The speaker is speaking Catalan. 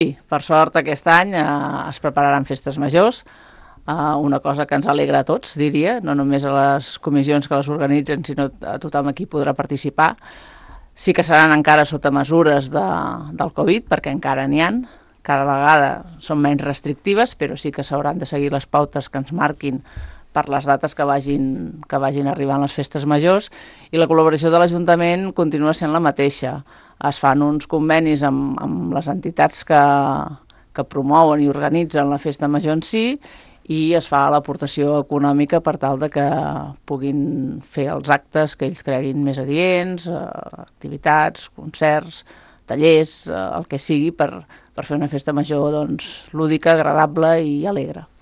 Sí, per sort aquest any es prepararan festes majors, una cosa que ens alegra a tots, diria, no només a les comissions que les organitzen, sinó a tothom aquí podrà participar. Sí que seran encara sota mesures del Covid, perquè encara n'hi han, cada vegada són menys restrictives, però sí que s'hauran de seguir les pautes que ens marquin per les dates que vagin arribant les festes majors, i la col·laboració de l'Ajuntament continua sent la mateixa. Es fan uns convenis amb les entitats que promouen i organitzen la festa major en si, i es fa l'aportació econòmica per tal de que puguin fer els actes que ells creguin més adients, activitats, concerts, tallers, el que sigui per fer una festa major doncs, lúdica, agradable i alegre.